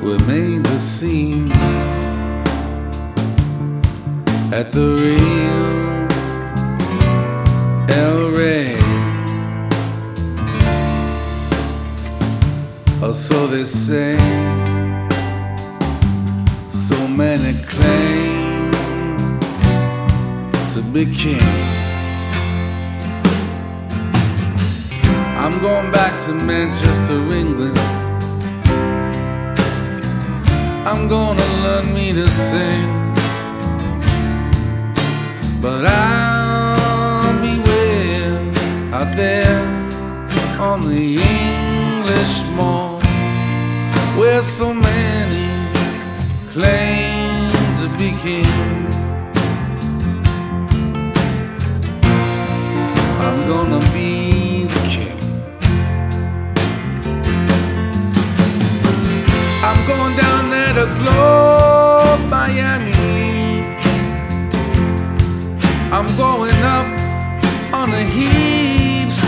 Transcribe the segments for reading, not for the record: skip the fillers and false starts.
we made the scene at the Rio El Rey, or so they say. So many claim to be king. I'm going back to Manchester, England. I'm gonna learn me to sing, but I'll be way out there on the English Mall, where so many claim to be king. I'm gonna be the king. I'm going down there to Globe, Miami. I'm going up on the heaps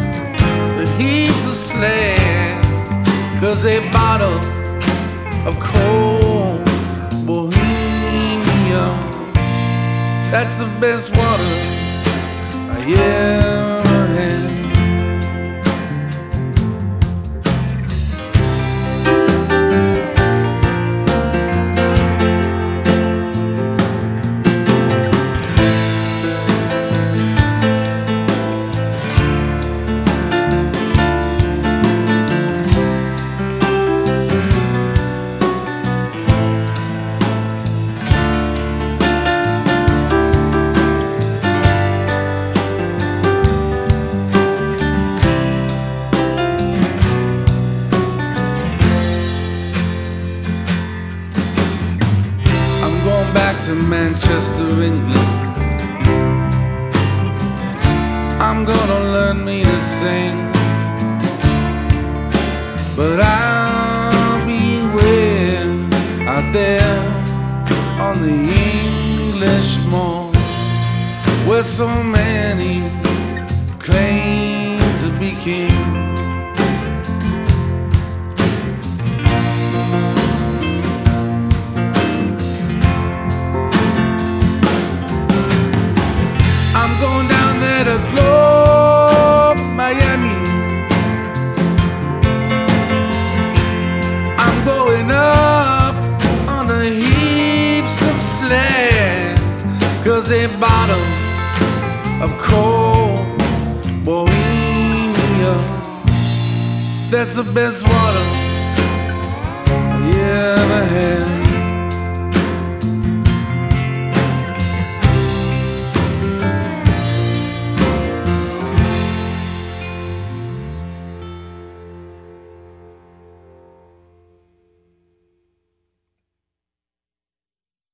of slag, 'cause a bottle of cold Bohemia, that's the best water I ever had. Back to Manchester, England. I'm gonna learn me to sing, but I'll be way out there on the English Mall, where so many claim to be king. Going down there to Globe, Miami. I'm going up on the heaps of slag, 'cause a bottle of cold Bohemia, that's the best water I ever had.